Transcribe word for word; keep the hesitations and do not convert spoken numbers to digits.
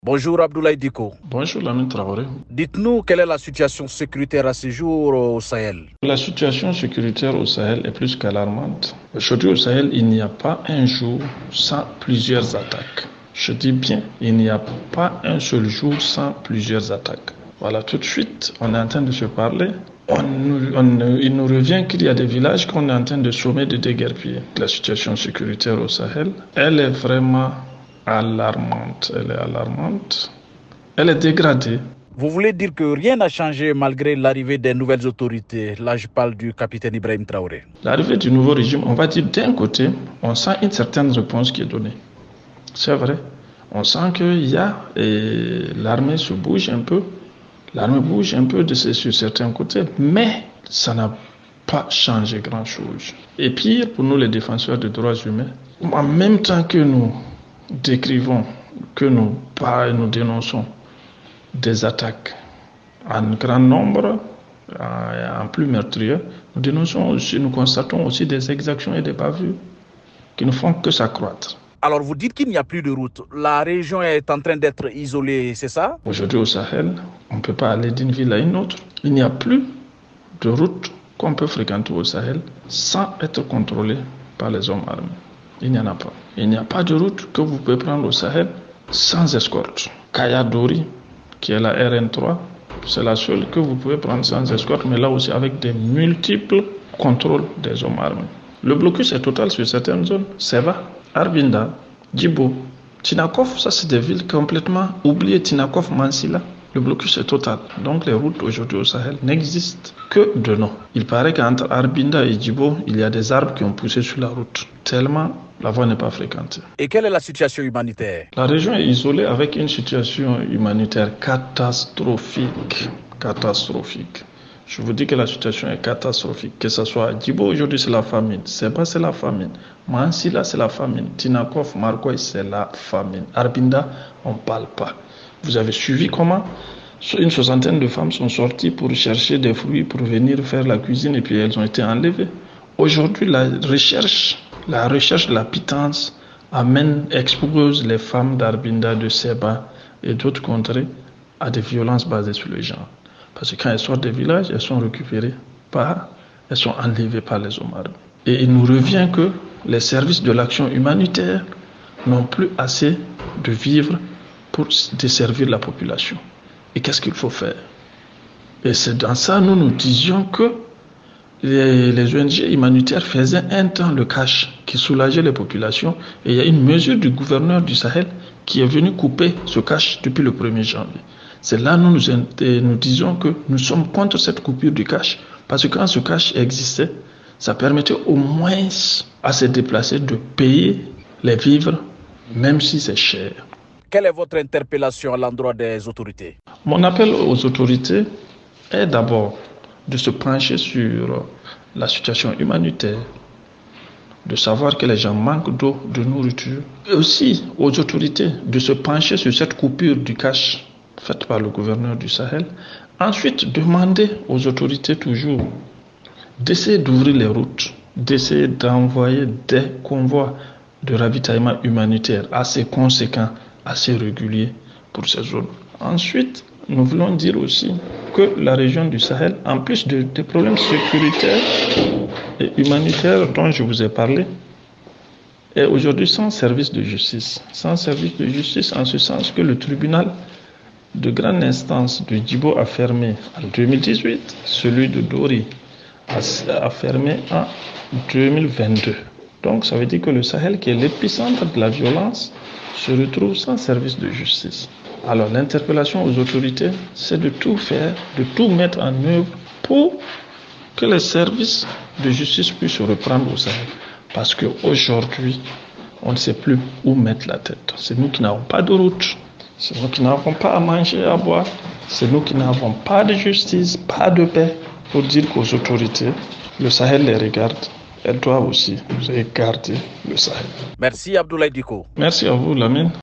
Bonjour Abdoulaye Diko. Bonjour Lamine Traoré. Dites-nous quelle est la situation sécuritaire à ce jour au Sahel. La situation sécuritaire au Sahel est plus qu'alarmante. Aujourd'hui au Sahel, il n'y a pas un jour sans plusieurs attaques. Je dis bien, il n'y a pas un seul jour sans plusieurs attaques. Voilà, tout de suite, on est en train de se parler. On, on, il nous revient qu'il y a des villages qu'on est en train de sommer, de déguerpir. La situation sécuritaire au Sahel, elle est vraiment alarmante. Elle est alarmante. Elle est dégradée. Vous voulez dire que rien n'a changé malgré l'arrivée des nouvelles autorités. Là, je parle du capitaine Ibrahim Traoré. L'arrivée du nouveau régime, on va dire d'un côté, on sent une certaine réponse qui est donnée. C'est vrai. On sent qu'il y a, et l'armée se bouge un peu. L'armée bouge un peu de, sur certains côtés, mais ça n'a pas changé grand-chose. Et pire, pour nous les défenseurs des droits humains, en même temps que nous décrivons, que nous, nous dénonçons des attaques en grand nombre, en plus meurtrieux, nous dénonçons aussi, nous constatons aussi des exactions et des bavures qui ne font que s'accroître. Alors vous dites qu'il n'y a plus de route. La région est en train d'être isolée, c'est ça? Aujourd'hui au Sahel, on ne peut pas aller d'une ville à une autre. Il n'y a plus de route qu'on peut fréquenter au Sahel sans être contrôlé par les hommes armés. Il n'y en a pas. Il n'y a pas de route que vous pouvez prendre au Sahel sans escorte. Kaya Dori, qui est la R N trois, c'est la seule que vous pouvez prendre sans escorte, mais là aussi avec des multiples contrôles des hommes armés. Le blocus est total sur certaines zones. Seva, Arbinda, Djibo, Tinakov, ça c'est des villes complètement oubliées. Tinakov, Mansilla, le blocus est total. Donc les routes aujourd'hui au Sahel n'existent que de nom. Il paraît qu'entre Arbinda et Djibo, il y a des arbres qui ont poussé sur la route, tellement la voie n'est pas fréquentée. Et quelle est la situation humanitaire? La région est isolée avec une situation humanitaire catastrophique. Catastrophique. Je vous dis que la situation est catastrophique. Que ce soit à Djibo, aujourd'hui c'est la famine. Seba, c'est la famine. Mansilla, c'est la famine. Tinakov, Markoy, c'est la famine. Arbinda, on ne parle pas. Vous avez suivi comment une soixantaine de femmes sont sorties pour chercher des fruits, pour venir faire la cuisine et puis elles ont été enlevées. Aujourd'hui, la recherche, la recherche de la pitance amène, expose les femmes d'Arbinda, de Seba et d'autres contrées à des violences basées sur le genre. Parce que quand elles sortent des villages, elles sont récupérées par, elles sont enlevées par les hommes armés. Et il nous revient que les services de l'action humanitaire n'ont plus assez de vivres pour desservir la population. Et qu'est-ce qu'il faut faire? Et c'est dans ça nous nous disions que les, les O N G humanitaires faisaient un temps le cash qui soulageait les populations. Et il y a une mesure du gouverneur du Sahel qui est venu couper ce cash depuis le premier janvier. C'est là que nous, nous, nous disons que nous sommes contre cette coupure du cash. Parce que quand ce cash existait, ça permettait au moins à se déplacer de payer les vivres, même si c'est cher. Quelle est votre interpellation à l'endroit des autorités? Mon appel aux autorités est d'abord de se pencher sur la situation humanitaire, de savoir que les gens manquent d'eau, de nourriture, et aussi aux autorités de se pencher sur cette coupure du cash faite par le gouverneur du Sahel. Ensuite, demander aux autorités toujours d'essayer d'ouvrir les routes, d'essayer d'envoyer des convois de ravitaillement humanitaire assez conséquents, assez réguliers pour ces zones. Ensuite, nous voulons dire aussi que la région du Sahel, en plus de, des problèmes sécuritaires et humanitaires dont je vous ai parlé, est aujourd'hui sans service de justice. Sans service de justice en ce sens que le tribunal de grande instance de Djibo a fermé en deux mille dix-huit, celui de Dori a, a fermé en deux mille vingt-deux. Donc ça veut dire que le Sahel, qui est l'épicentre de la violence, se retrouve sans service de justice. Alors l'interpellation aux autorités, c'est de tout faire, de tout mettre en œuvre pour que les services de justice puissent reprendre au Sahel. Parce qu'aujourd'hui, on ne sait plus où mettre la tête. C'est nous qui n'avons pas de route. C'est nous qui n'avons pas à manger, à boire. C'est nous qui n'avons pas de justice, pas de paix. Pour dire qu'aux autorités, le Sahel les regarde. Elles doivent aussi regarder le Sahel. Merci Abdoulaye Diko. Merci à vous, Lamine.